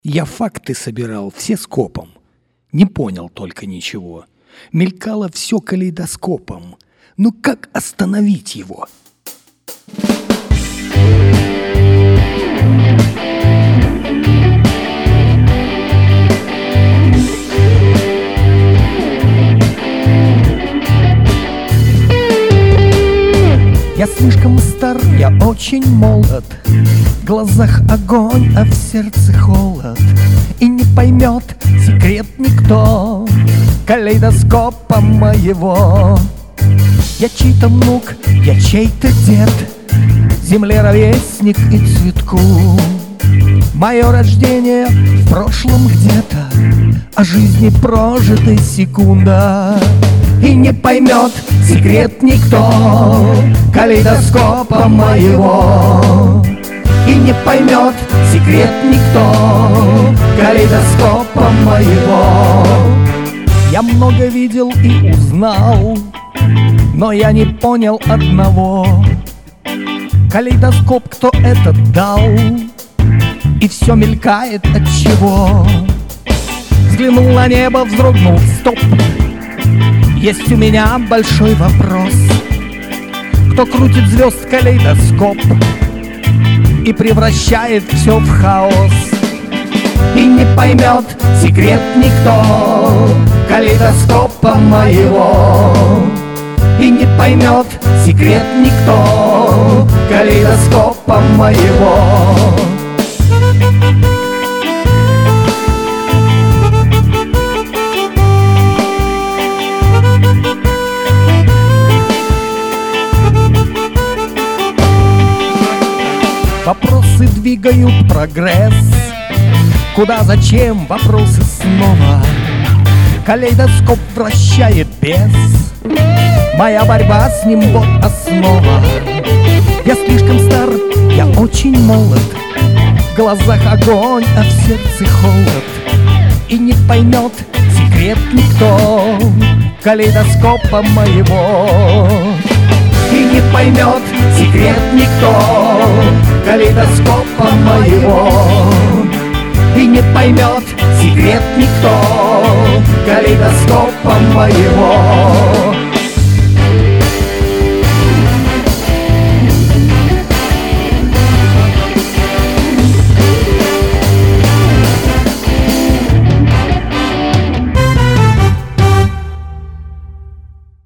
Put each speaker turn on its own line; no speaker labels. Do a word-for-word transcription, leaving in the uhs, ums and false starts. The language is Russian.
Я факты собирал все скопом, не понял только ничего. Мелькало все калейдоскопом. Ну как остановить его? Я слишком стар, я очень молод, в глазах огонь, а в сердце холод. И не поймет секрет никто калейдоскопа моего. Я чей-то внук, я чей-то дед, земле ровесник и цветку. Мое рождение в прошлом где-то, а жизни прожитой секунда. И не поймет секрет никто калейдоскопа моего. И не поймет секрет никто калейдоскопа моего. Я много видел и узнал, но я не понял одного. Калейдоскоп кто этот дал? И все мелькает от чего? Взглянул на небо, вздрогнул, стоп. Есть у меня большой вопрос: кто крутит звезд калейдоскоп и превращает все в хаос? И не поймет секрет никто калейдоскопа моего. И не поймет секрет никто калейдоскопа моего. Вопросы двигают прогресс. Куда, зачем, вопросы снова. Калейдоскоп вращает бес. Моя борьба с ним вот основа. Я слишком стар, я очень молод, в глазах огонь, а в сердце холод. И не поймет секрет никто калейдоскопа моего. И не поймет секрет никто калейдоскопа моего. И не поймет секрет никто калейдоскопа моего.